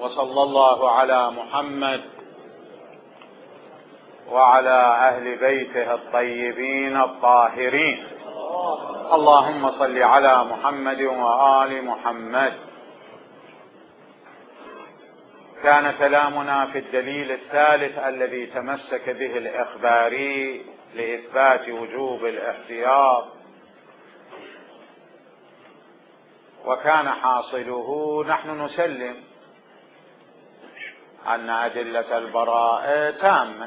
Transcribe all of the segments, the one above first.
وصلى الله على محمد وعلى أهل بيته الطيبين الطاهرين. اللهم صل على محمد وآل محمد. كان كلامنا في الدليل الثالث الذي تمسك به الإخباري لإثبات وجوب الاحتياط، وكان حاصله نحن نسلم أن أدلة البراءة تامة،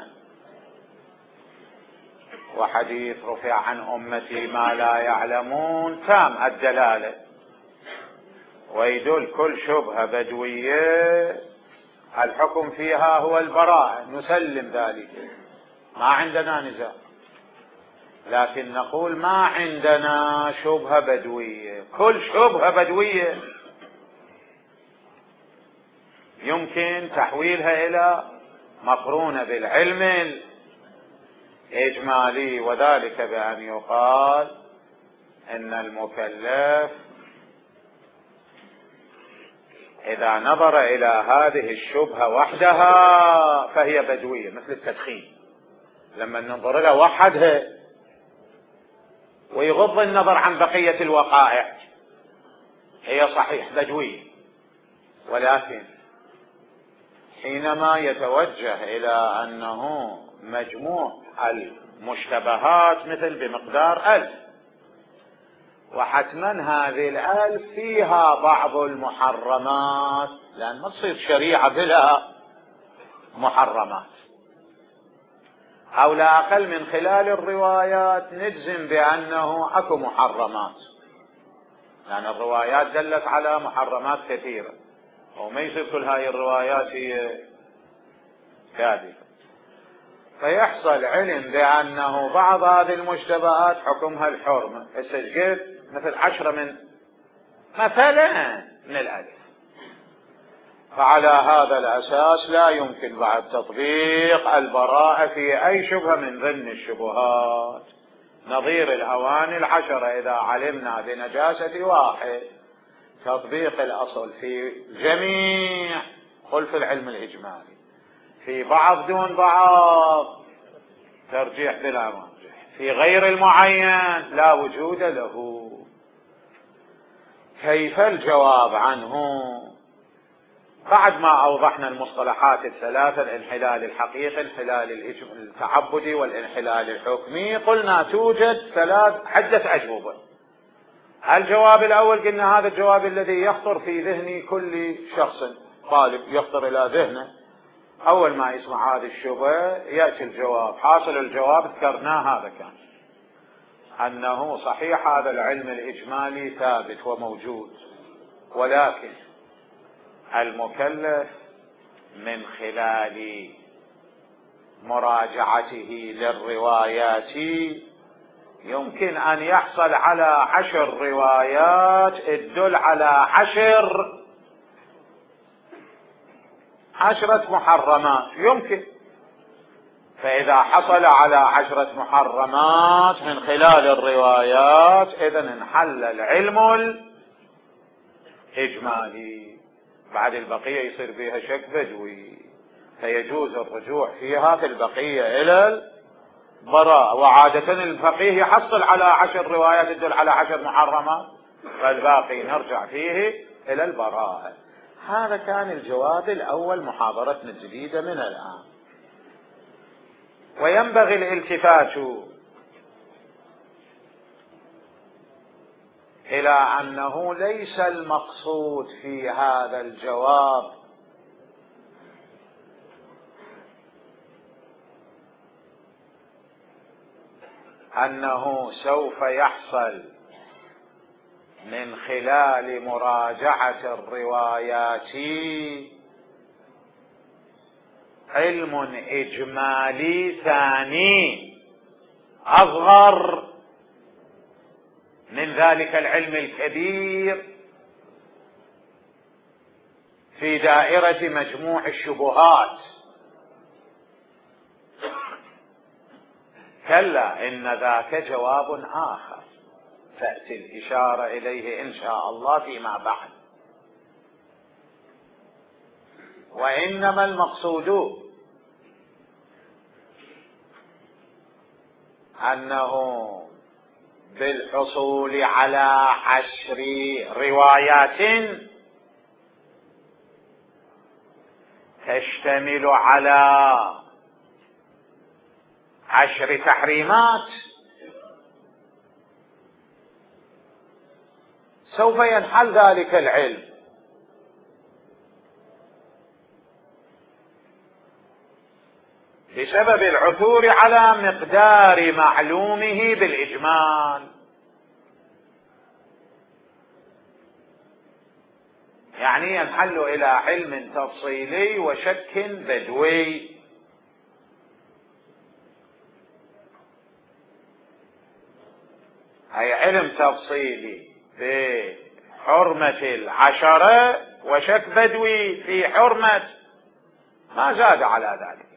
وحديث رفع عن أمتي ما لا يعلمون تام الدلالة، ويدل كل شبهة بدوية الحكم فيها هو البراءة، نسلم ذلك، ما عندنا نزاع. لكن نقول ما عندنا شبهة بدوية، كل شبهة بدوية يمكن تحويلها إلى مقرونة بالعلم الإجمالي، وذلك بأن يقال إن المكلف إذا نظر إلى هذه الشبهة وحدها فهي بدوية، مثل التدخين، لما ننظر لها وحدها ويغض النظر عن بقية الوقائع هي صحيح بدوية. ولكن حينما يتوجه إلى أنه مجموع المشتبهات مثل بمقدار 1000، وحتما هذه 1000 فيها بعض المحرمات، لأن ما تصير شريعة بلا محرمات، أو لا أقل من خلال الروايات نجزم بأنه أكو محرمات، لأن الروايات دلت على محرمات كثيرة، وما يصير كل هاي الروايات هي كاذبة. فيحصل علم بأنه بعض هذه المشتبهات حكمها الحرمة، استجد مثل 10 مثلا من 1000. فعلى هذا الأساس لا يمكن بعد تطبيق البراءة في أي شبهة من ضمن الشبهات، نظير الأواني 10 إذا علمنا بنجاسة واحد، تطبيق الأصل في جميع خلف العلم الإجمالي، في بعض دون بعض ترجيح بلا مرجح، في غير المعين لا وجود له. كيف الجواب عنه؟ بعد ما أوضحنا المصطلحات الثلاثة، الانحلال الحقيقي، الانحلال التعبدي، والانحلال الحكمي، قلنا توجد عدة أجوبة. الجواب الأول قلنا هذا الجواب الذي يخطر في ذهن كل شخص طالب، يخطر إلى ذهنه أول ما يسمع هذه الشبهة يأتي الجواب. حاصل الجواب ذكرناه، هذا كان أنه صحيح هذا العلم الإجمالي ثابت وموجود، ولكن المكلف من خلال مراجعته للروايات يمكن أن يحصل على 10 روايات تدل على 10 محرمات يمكن. فإذا حصل على 10 محرمات من خلال الروايات إذن انحل العلم الإجمالي، بعد البقية يصير فيها شك بدوي، فيجوز الرجوع فيها في البقية إلى البراءة. وعادة الفقيه يحصل على 10 روايات تدل على 10 محرمات، فالباقي نرجع فيه إلى البراءة. هذا كان الجواب الأول محاضرتنا الجديدة من الآن. وينبغي الالتفات إلى أنه ليس المقصود في هذا الجواب أنه سوف يحصل من خلال مراجعة الروايات علم إجمالي ثاني أصغر من ذلك العلم الكبير في دائرة مجموع الشبهات. كلا إن ذاك جواب آخر تأتي الإشارة إليه إن شاء الله فيما بعد. وإنما المقصود أنه بالحصول على 10 روايات تشتمل على 10 تحريمات سوف ينحل ذلك العلم، بسبب العثور على مقدار معلومه بالإجمال. يعني ينحل إلى علم تفصيلي وشك بدوي. أي علم تفصيلي بحرمة 10 وشك بدوي في حرمة ما زاد على ذلك.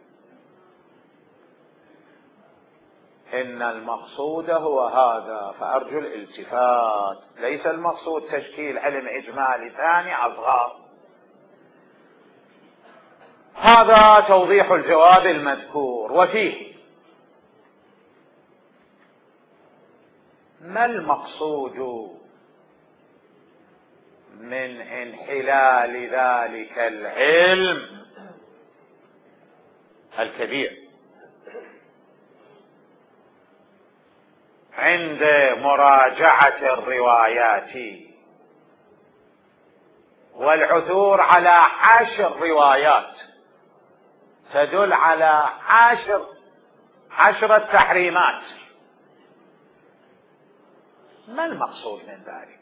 إن المقصود هو هذا، فأرجو الالتفات. ليس المقصود تشكيل علم إجمالي ثاني أصغر. هذا توضيح الجواب المذكور. وفيه ما المقصود من انحلال ذلك العلم الكبير عند مراجعة الروايات والعثور على 10 روايات تدل على 10 تحريمات؟ ما المقصود من ذلك؟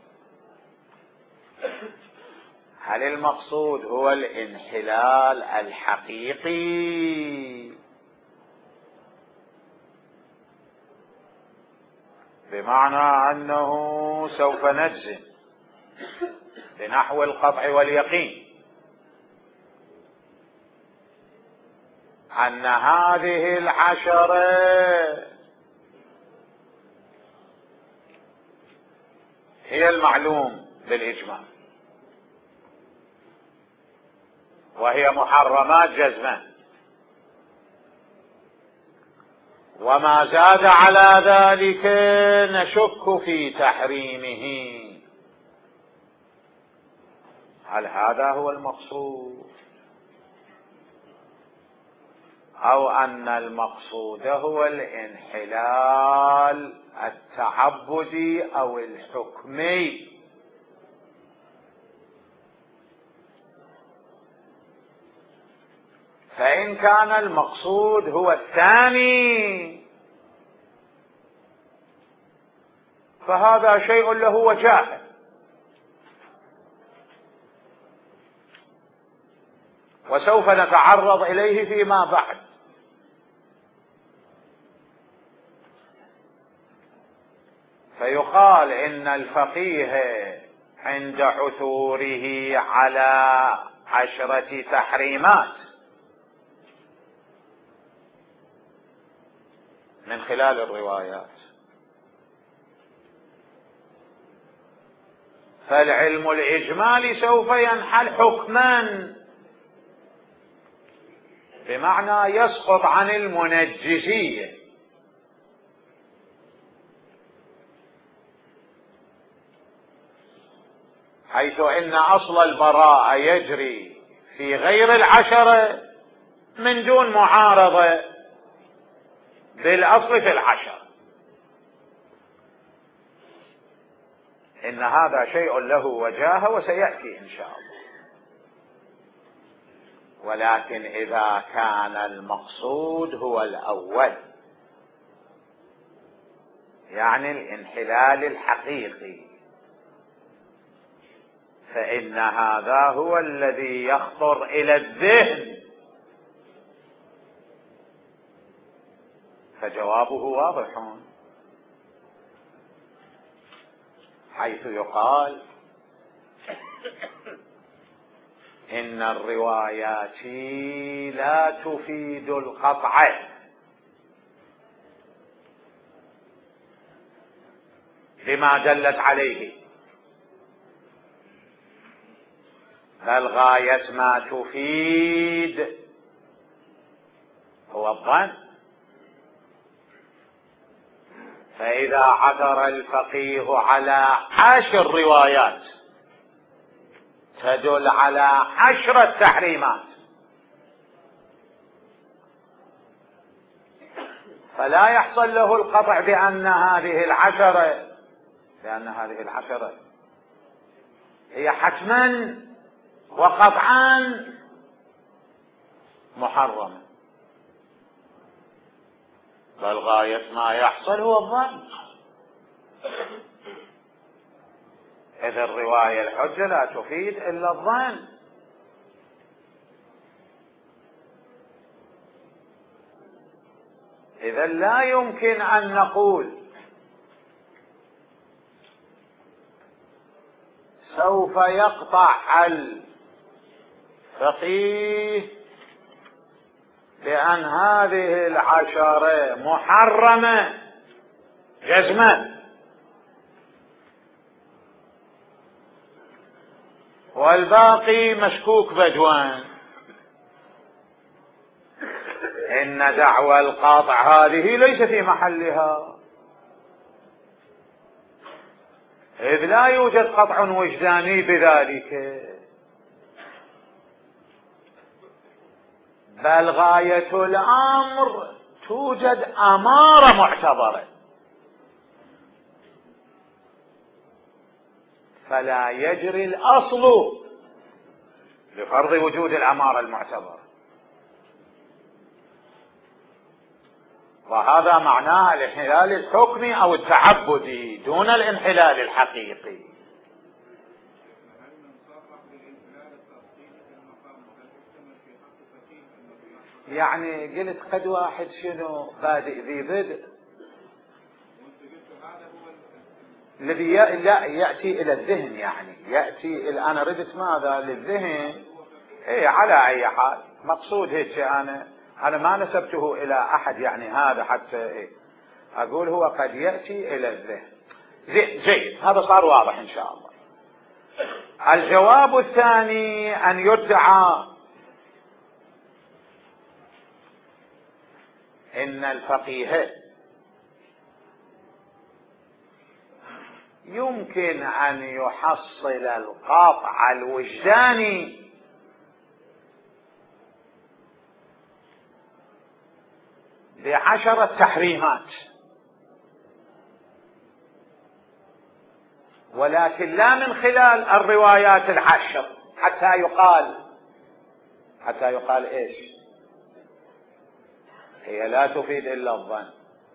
هل المقصود هو الانحلال الحقيقي بمعنى أنه سوف نجزم بنحو القطع واليقين أن هذه 10 هي المعلوم بالإجماع وهي محرمات جزما، وما زاد على ذلك نشك في تحريمه؟ هل هذا هو المقصود، أو أن المقصود هو الانحلال التعبدي أو الحكمي؟ فإن كان المقصود هو الثاني فهذا شيء له وجاهه، وسوف نتعرض إليه فيما بعد. فيقال إن الفقيه عند عثوره على 10 تحريمات من خلال الروايات، فالعلم الإجمالي سوف ينحل حكما، بمعنى يسقط عن المنجزية، حيث إن أصل البراءة يجري في غير 10 من دون معارضة بالأصل في 10. إن هذا شيء له وجاهة وسيأتي إن شاء الله. ولكن إذا كان المقصود هو الأول، يعني الانحلال الحقيقي، فإن هذا هو الذي يخطر إلى الذهن، فجوابه واضح، حيث يقال إن الروايات لا تفيد القطع بما دلت عليه، بل غاية ما تفيد هو الظن. فإذا عثر الفقيه على 10 روايات تدل على 10 تحريمات، فلا يحصل له القطع بأن هذه العشرة هي حتما وقطعا محرمة، بل غاية ما يحصل هو الظن. إذ الرواية الحجة لا تفيد إلا الظن. إذا لا يمكن أن نقول سوف يقطع الفقيه بأن هذه 10 محرمة جزما والباقي مشكوك بدوان. إن دعوى القاطع هذه ليس في محلها، إذ لا يوجد قطع وجداني بذلك، بل غاية الأمر توجد أمارة معتبرة، فلا يجري الأصل لفرض وجود الأمارة المعتبرة. وهذا معناه الانحلال الحكمي أو التعبدي دون الانحلال الحقيقي. يعني قلت قد واحد شنو بادئ ذي بدء الذي لا يأتي إلى الذهن، يعني يأتي أنا ردت ماذا للذهن. إيه على أي حال مقصود هيك، أنا ما نسبته إلى أحد يعني هذا حتى إيه أقول هو قد يأتي إلى الذهن. جيد، هذا صار واضح إن شاء الله. الجواب الثاني أن يدعى إن الفقيه يمكن أن يحصل القطع الوجداني ب10 تحريمات، ولكن لا من خلال الروايات 10 حتى يقال إيش هي لا تفيد إلا الظن،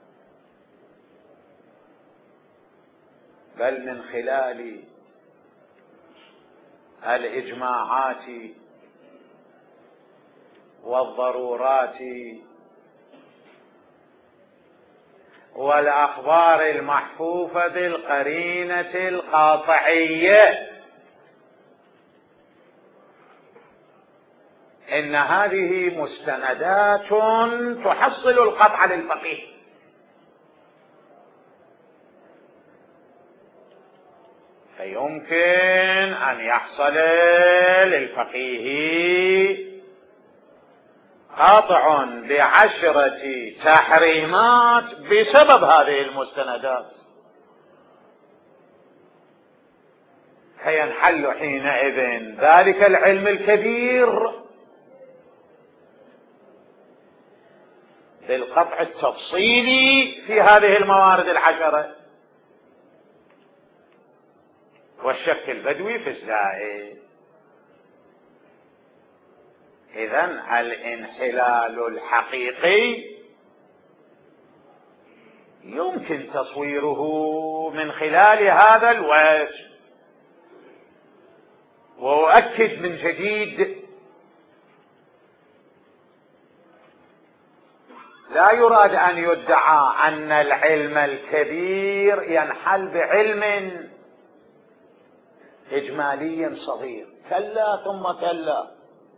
بل من خلال الإجماعات والضرورات والأخبار المحفوفة بالقرينة القاطعية. إن هذه مستندات تحصل القطع للفقيه، فيمكن أن يحصل للفقيه قاطع ب10 تحريمات بسبب هذه المستندات، فينحل حينئذ ذلك العلم الكبير بالقطع التفصيلي في هذه الموارد 10 والشك البدوي في الزائد. إذن الانحلال الحقيقي يمكن تصويره من خلال هذا الوجه. وأؤكد من جديد لا يراد أن يدعى أن العلم الكبير ينحل بعلم إجمالي صغير، كلا ثم كلا،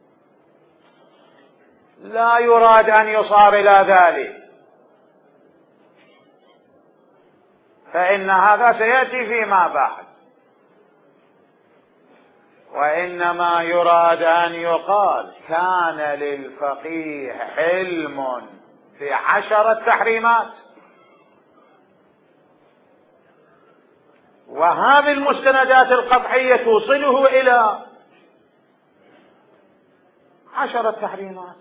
لا يراد أن يصار إلى ذلك، فإن هذا سيأتي فيما بعد. وإنما يراد أن يقال كان للفقيه علم في 10 تحريمات، وهذه المستندات القطعية توصله إلى 10 تحريمات.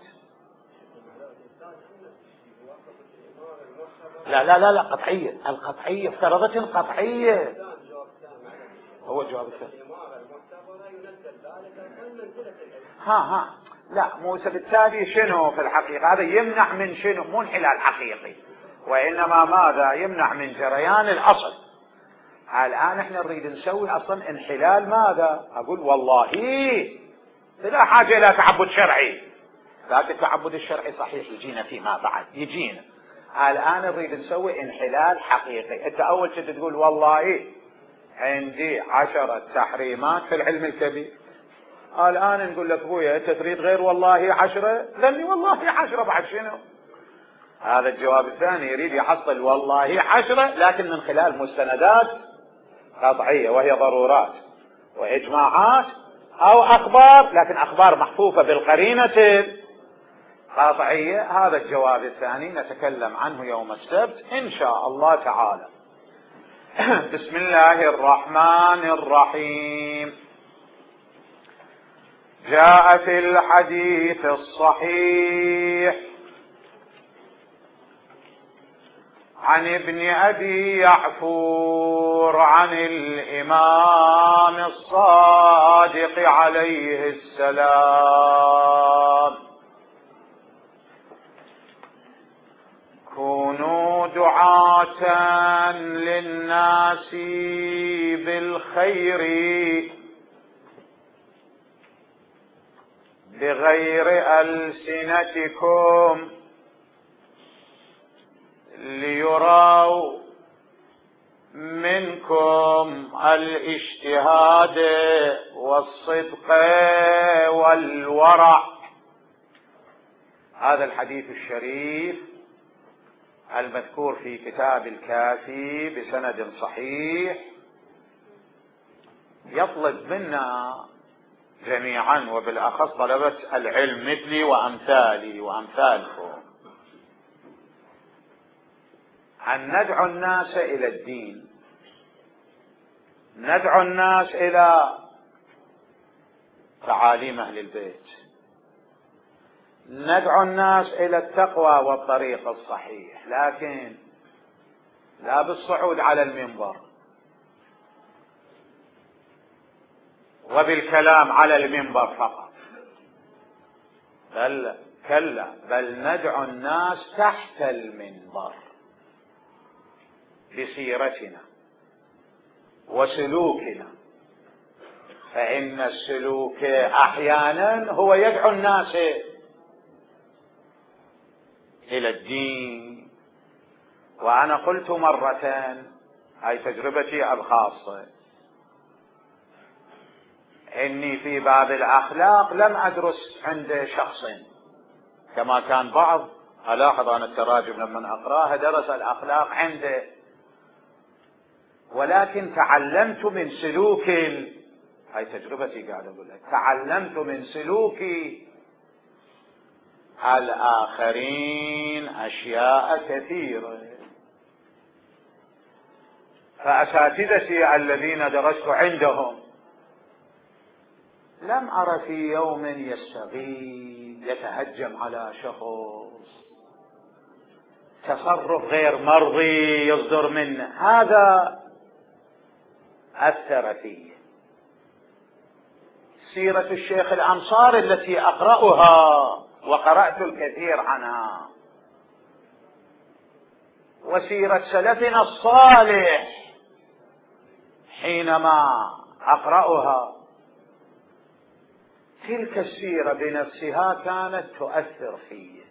لا لا لا لا، قطعية، القطعية افترضت القطعية. هو الجواب الثاني. ها لا، موسى بالتالي شنو في الحقيقة؟ هذا يمنع من شنو؟ مو انحلال حقيقي، وإنما ماذا؟ يمنع من جريان الأصل. الآن احنا نريد نسوي أصلا انحلال ماذا؟ أقول والله لا حاجة إلى تعبد شرعي، لكن التعبد الشرعي صحيح يجينا فيما بعد، يجينا. الآن نريد نسوي انحلال حقيقي. انت أول شيء تقول والله عندي 10 تحريمات في العلم الكبير. الآن نقول لك ابويا انت تريد غير والله 10؟ لاني والله 10 بعد شنو؟ هذا الجواب الثاني، يريد يحصل والله 10 لكن من خلال مستندات قطعية، وهي ضرورات واجماعات او اخبار، لكن اخبار محفوفة بالقرينة القطعية. هذا الجواب الثاني نتكلم عنه يوم السبت ان شاء الله تعالى. بسم الله الرحمن الرحيم. جاء في الحديث الصحيح عن ابن أبي يعفور عن الإمام الصادق عليه السلام: كونوا دعاة للناس بالخير بغير ألسنتكم ليروا منكم الاجتهاد والصدق والورع. هذا الحديث الشريف المذكور في كتاب الكافي بسند صحيح يطلب منا جميعا، وبالأخص طلبة العلم مثلي وأمثالي وأمثالكم، أن ندعو الناس إلى الدين، ندعو الناس إلى تعاليم أهل البيت، ندعو الناس إلى التقوى والطريق الصحيح، لكن لا بالصعود على المنبر وبالكلام على المنبر فقط، بل كلا، بل ندعو الناس تحت المنبر بسيرتنا وسلوكنا، فإن السلوك أحيانا هو يدعو الناس إلى الدين. وأنا قلت مرة، هاي تجربتي الخاصة، إني في باب الأخلاق لم أدرس عند شخص كما كان بعض، ألاحظ أنا التراجم لما أقراها درس الأخلاق عنده، ولكن تعلمت من سلوك، هاي تجربتي قاعد أقول لك، تعلمت من سلوك الآخرين أشياء كثيرة. فأساتذتي الذين درست عندهم لم أرى في يوم يستغيث يتهجم على شخص، تصرف غير مرضي يصدر منه، هذا أثر فيه. سيرة الشيخ الأنصاري التي أقرأها وقرأت الكثير عنها، وسيرة سلفنا الصالح حينما أقرأها، تلك السيرة بنفسها كانت تؤثر فيه.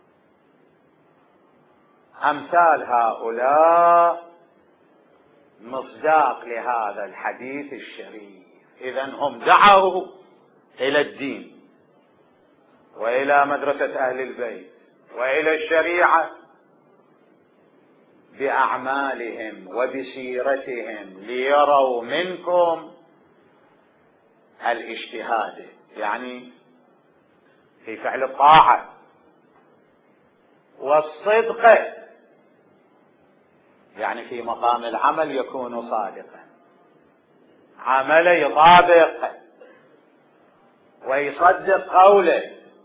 أمثال هؤلاء مصداق لهذا الحديث الشريف. إذن هم دعوا إلى الدين وإلى مدرسة أهل البيت وإلى الشريعة بأعمالهم وبسيرتهم ليروا منكم الاجتهاد يعني في فعل الطاعة، والصدق يعني في مقام العمل يكون صادقا، عمل يطابق ويصدق قوله،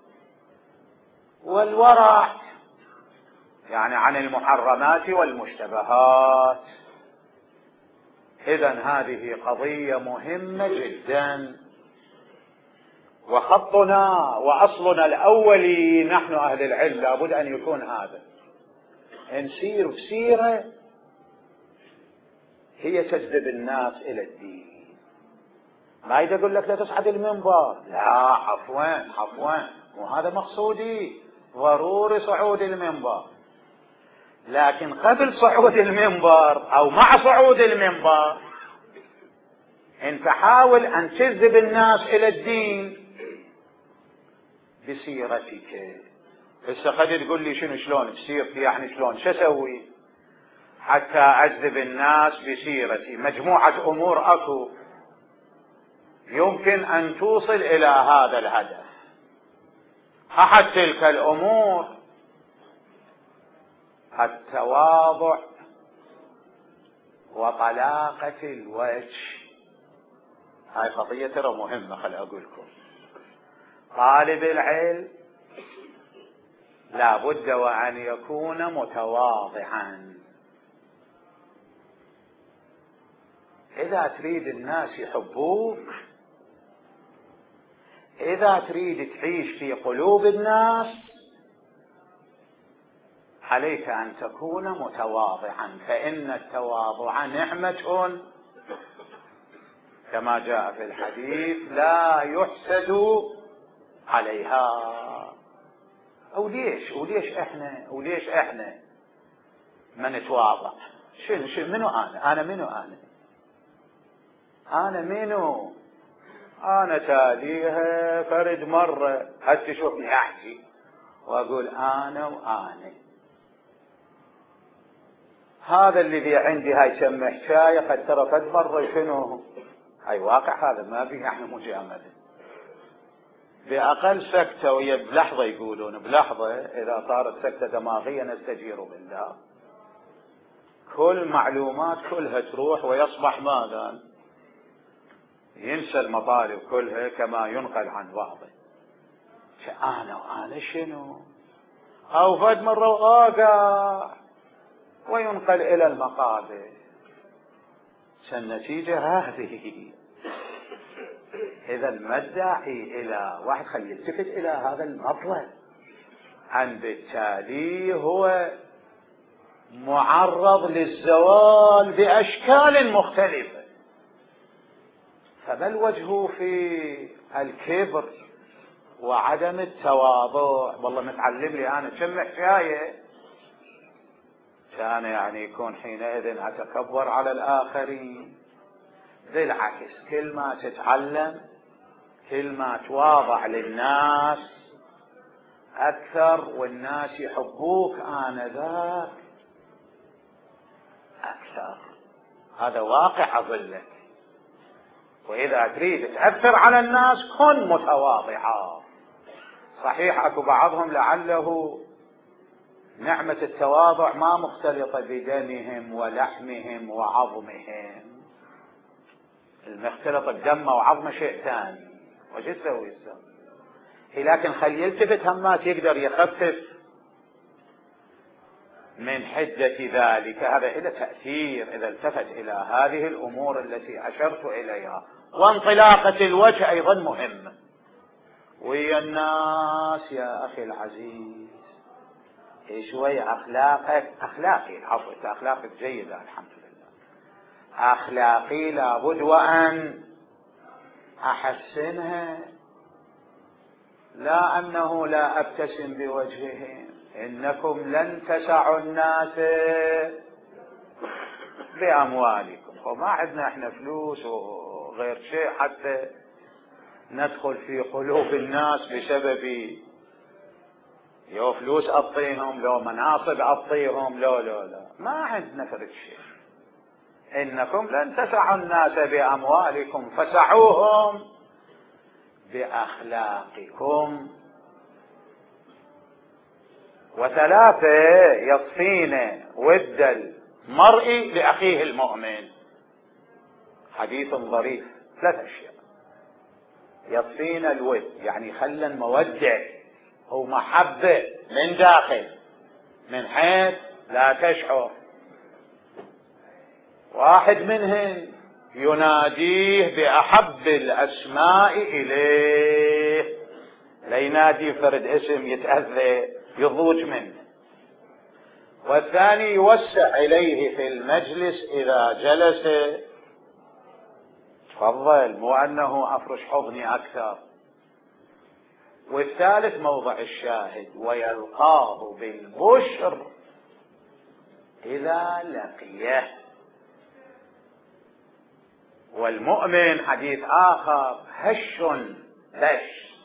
والورع يعني عن المحرمات والمشتبهات. إذن هذه قضية مهمة جدا، وخطنا وأصلنا الأولي نحن أهل العلم لابد أن يكون هذا، نسير بسيرة هي تجذب الناس إلى الدين. ما يقول لك لا تصعد المنبر، لا عفوا وهذا مقصودي، ضروري صعود المنبر، لكن قبل صعود المنبر أو مع صعود المنبر انت حاول أن تجذب الناس إلى الدين بسيرتك. بس قد تقول لي شلون بسيرتي، يعني شلون شو اسوي حتى اجذب الناس بسيرتي؟ مجموعة امور اكو يمكن ان توصل الى هذا الهدف. احد تلك الامور التواضع وطلاقة الوجه. هاي قضية ترى مهمة، خل اقولكم. طالب العلم لا بد وأن يكون متواضعا. إذا تريد الناس يحبوك، إذا تريد تعيش في قلوب الناس، عليك أن تكون متواضعا، فإن التواضع نعمة كما جاء في الحديث لا يحسد عليها. وليش احنا ما نتواضع؟ منو انا تاليها فرد مرة هل تشوفني احكي واقول انا وانا هذا الذي عندي هاي سمه حكاية قد ترى فد مرة شنو هاي واقع، هذا ما فيه احنا مجاملة. بأقل سكتة وهي بلحظة، يقولون بلحظة إذا صارت سكتة دماغية نستجير بالله، كل معلومات كلها تروح ويصبح ماذا؟ ينسى المطالب كلها كما ينقل عن بعضه. أنا شنو؟ أو فد مرة واقع وينقل إلى المقابر. النتيجة هذه. إذا ما الداعي إلى واحد خلي يلتفت إلى هذا المطلب، أن بالتالي هو معرض للزوال بأشكال مختلفة. فما الوجه في الكبر وعدم التواضع؟ والله متعلم لي أنا كم حكاية كان يعني يكون حينئذ أتكبر على الآخرين. بالعكس، كل ما تتعلم كل ما تواضع للناس أكثر، والناس يحبوك آنذاك أكثر. هذا واقع أظلك. وإذا تريد تأثر على الناس كن متواضعا. صحيح أكو بعضهم لعله نعمة التواضع ما مختلطة بدمهم ولحمهم وعظمهم، المختلطة بدمه وعظمه شيء ثاني. وش يسوي؟ لكن خلي يلتفت همات يقدر يخفف من حدة ذلك. هذا إلى تأثير إذا التفت إلى هذه الأمور التي أشرت إليها. وانطلاقة الوجه أيضا مهمة ويا الناس. يا أخي العزيز، شوي أخلاقك جيدة الحمد لله، أخلاقي لابد وأن أحسنها، لا أنه لا أبتسم بوجههم. إنكم لن تسعوا الناس بأموالكم، وما عندنا احنا فلوس وغير شيء حتى ندخل في قلوب الناس بسبب لو فلوس أعطيهم، لو مناصب أعطيهم، لا ما عندنا فرق شيء. إنكم لن تسعوا الناس بأموالكم فسعوهم بأخلاقكم. 3 يصفين ود المرء لأخيه المؤمن. حديث ظريف. 3 أشياء يصفين الود، يعني خلى المودة ومحبة من داخل من حيث لا تشعر. 1 منهم يناديه بأحب الأسماء إليه، لا ينادي فرد اسم يتأذى يضوج منه. والثاني يوسع إليه في المجلس إذا جلس، تفضل، مو أنه أفرش حضني أكثر. والثالث موضع الشاهد، ويلقاه بالبشر إذا لقيه. والمؤمن حديث آخر هش بش،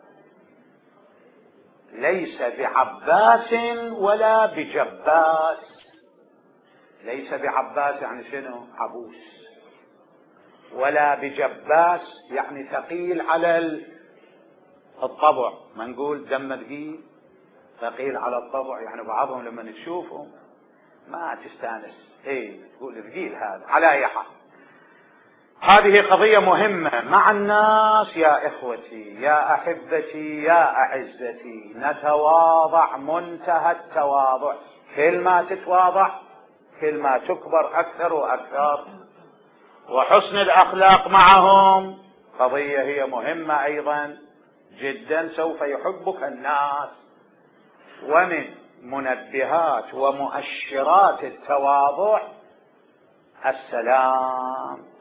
ليس بعباس ولا بجباس. ليس بعباس يعني شنو؟ عبوس. ولا بجباس يعني ثقيل على الطبع، ما نقول دم ثقيل، ثقيل على الطبع، يعني بعضهم لما تشوفهم ما تستانس، تقول ثقيل هذا. على أي حال هذه قضية مهمة مع الناس. يا إخوتي، يا أحبتي، يا أعزتي، نتواضع منتهى التواضع. كل ما تتواضع كل ما تكبر أكثر وأكثر. وحسن الأخلاق معهم قضية هي مهمة أيضا جدا، سوف يحبك الناس. ومن منبهات ومؤشرات التواضع السلام.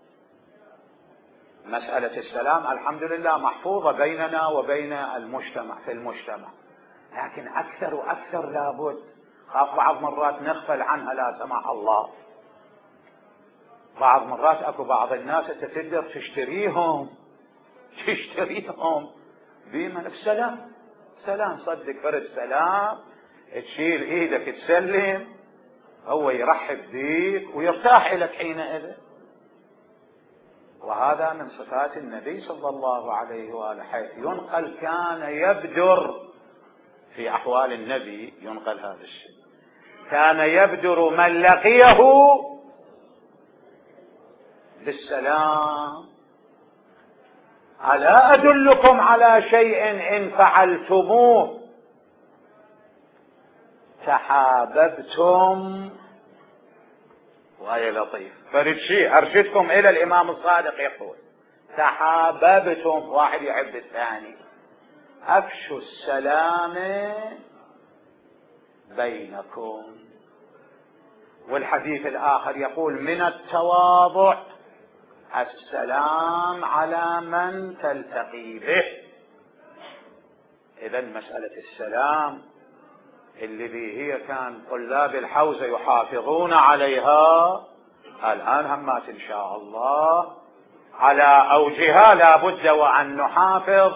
مسألة السلام الحمد لله محفوظة بيننا وبين المجتمع في المجتمع، لكن أكثر وأكثر لابد. خاف بعض مرات نغفل عنها لا سمح الله. بعض مرات أكو بعض الناس تقدر تشتريهم بمن السلام. سلام، صدق فرد سلام، تشيل ايدك تسلم، هو يرحب بيك ويرتاح لك حينئذ. وهذا من صفات النبي صلى الله عليه وآله، حيث ينقل كان يبدر في أحوال النبي، ينقل هذا الشيء، كان يبدر من لقيه بالسلام. ألا أدلكم على شيء إن فعلتموه تحاببتم؟ وهي لطيف. فرد شيء أرشدكم إلى الإمام الصادق يقول تحاببتم، واحد يحب الثاني. أفشوا السلام بينكم. والحديث الآخر يقول من التواضع السلام على من تلتقي به. إذا مسألة السلام اللي هي كان طلاب الحوزة يحافظون عليها، الآن همات إن شاء الله على أوجها لابد وأن نحافظ.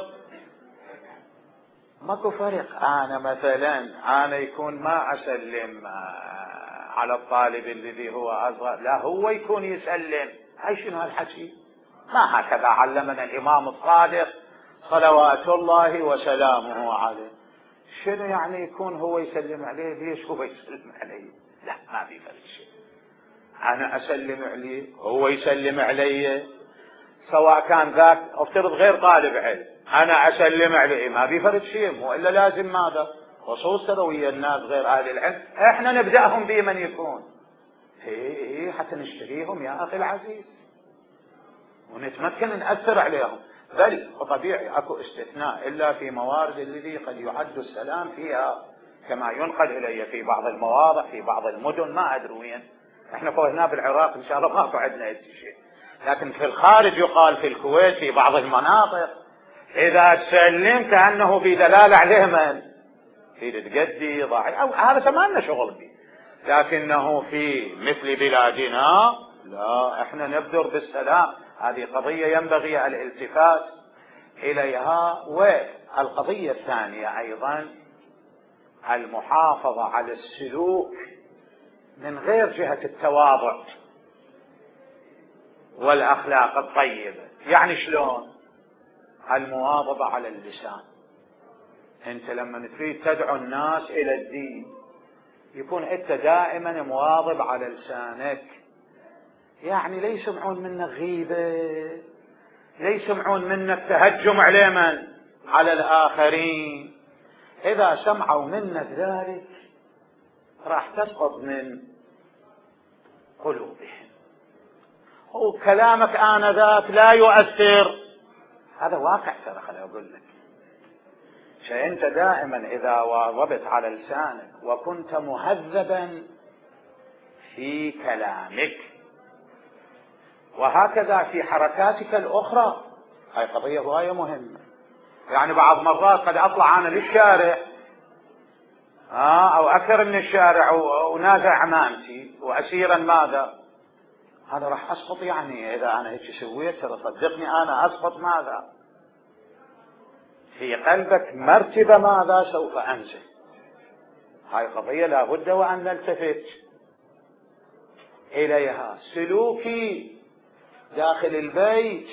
ماكو فرق. أنا مثلا يكون ما أسلم على الطالب الذي هو أصغر، لا هو يكون يسلم. هاي شنو هالحكي؟ ما هكذا علمنا الإمام الصادق صلوات الله وسلامه عليه. شنو يعني يكون هو يسلم عليه؟ ليش هو يسلم عليه؟ لا، ما في فرق شيء. أنا أسلم عليه هو يسلم علي، سواء كان ذاك افترض غير طالب علم، أنا أسلم عليه ما في فرق شيء. وإلا لازم ماذا؟ خصوصا ويا الناس غير أهل العلم إحنا نبدأهم بمن يكون حتى نشتريهم يا أخي العزيز ونتمكن نأثر عليهم. بل وطبيعي اكو استثناء الا في موارد الذي قد يعد السلام فيها، كما ينقل الي في بعض المواضع في بعض المدن، ما ادري وين. احنا هنا بالعراق ان شاء الله ما عندنا شيء، لكن في الخارج يقال في الكويت في بعض المناطق اذا تسلم كانه في دلاله عليه من في تقدي ضاعي، او هذا ما لنا شغل به. لكنه في مثل بلادنا لا، احنا نبدر بالسلام. هذه قضية ينبغي الالتفات إليها. والقضية الثانية أيضا المحافظة على السلوك من غير جهة التواضع والأخلاق الطيبة. يعني شلون؟ المواظبة على اللسان. انت لما تريد تدعو الناس الى الدين يكون انت دائما مواظب على لسانك، يعني لا يسمعون منك غيبة، لا يسمعون منك تهجم على من؟ على الآخرين. إذا سمعوا منك ذلك راح تسقط من قلوبهم، وكلامك آنذاك لا يؤثر. هذا واقع ترى، خليني أقول لك. فأنت دائما إذا واظبت على لسانك وكنت مهذبا في كلامك وهكذا في حركاتك الأخرى، هاي قضية غاية مهمة. يعني بعض مرات قد أطلع أنا للشارع أو أكثر من الشارع ونازع أمامتي وأسيرا ماذا؟ هذا راح أسقط. يعني إذا أنا هيك سويت ترى صدقني أنا أسقط. ماذا في قلبك؟ مرتبة ماذا سوف أنزل. هاي قضية لا بد وأن نلتفت إليها. سلوكي داخل البيت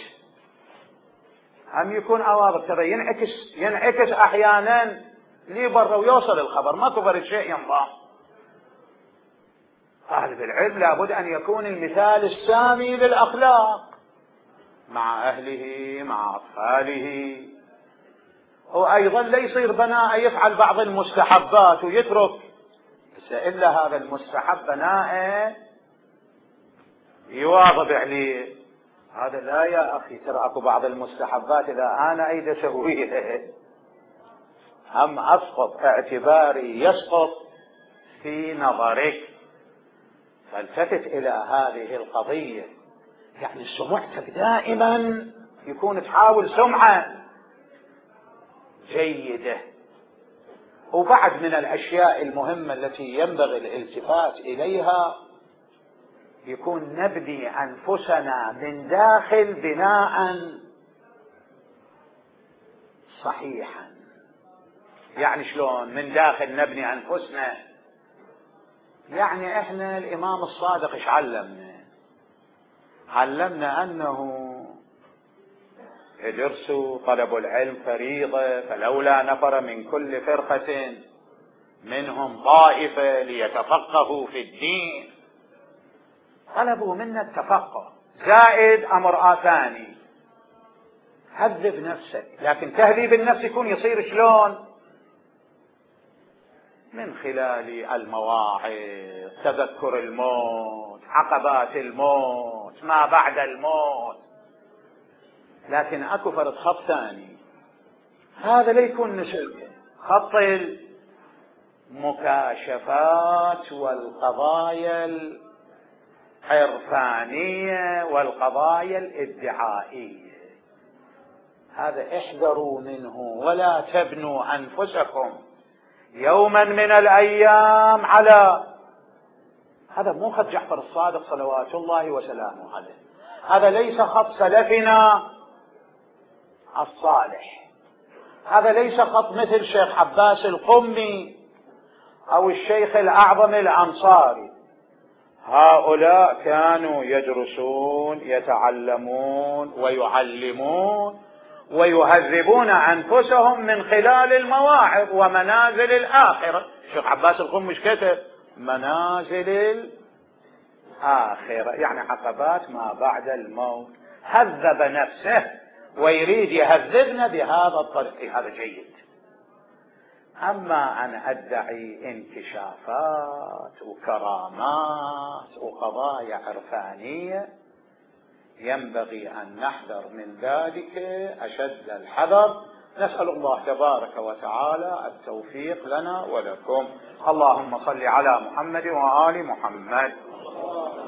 هم يكون أواضح، ترى ينعكس أحيانا لي برا ويوصل الخبر، ما كبر شيء ينضام. طالب العلم لابد أن يكون المثال السامي للأخلاق مع أهله مع أطفاله، وأيضا لا يصير بناء يفعل بعض المستحبات ويترك إلا هذا المستحب بناء يواظب عليه. هذا لا يا أخي، ترى أكو بعض المستحبات إذا أنا أيد أسويها هم أسقط، اعتباري يسقط في نظرك. فالتفت إلى هذه القضية. يعني سمعتك دائما يكون تحاول سمعة جيدة. وبعد من الأشياء المهمة التي ينبغي الالتفات إليها يكون نبني أنفسنا من داخل بناء صحيحا. يعني شلون من داخل نبني أنفسنا؟ يعني إحنا الإمام الصادق إيش علمنا؟ علمنا أنه الدرس طلب العلم فريضة، فلولا نفر من كل فرقة منهم طائفة ليتفقهوا في الدين. طلبوا منا التفقه زائد أمر ثاني، هذب نفسك. لكن تهذيب النفس يكون يصير شلون؟ من خلال المواعظ، تذكر الموت، عقبات الموت، ما بعد الموت. لكن اكو فرض خط ثاني، هذا لا يكون نسلك خط المكاشفات والقضايا العرفانية والقضايا الادعائية. هذا احذروا منه، ولا تبنوا أنفسكم يوما من الأيام على هذا. مو خط جعفر الصادق صلوات الله وسلامه عليه، هذا ليس خط سلفنا الصالح، هذا ليس خط مثل شيخ عباس القمي أو الشيخ الأعظم الأنصاري. هؤلاء كانوا يدرسون يتعلمون ويعلمون ويهذبون أنفسهم من خلال المواعظ ومنازل الآخرة. الشيخ عباس القمي مش كتب منازل الآخرة، يعني عقبات ما بعد الموت. هذب نفسه ويريد يهذبنا بهذا الطريق، هذا جيد. أما أن أدعي انكشافات وكرامات وقضايا عرفانية ينبغي أن نحذر من ذلك أشد الحذر. نسأل الله تبارك وتعالى التوفيق لنا ولكم. اللهم صل على محمد وآل محمد.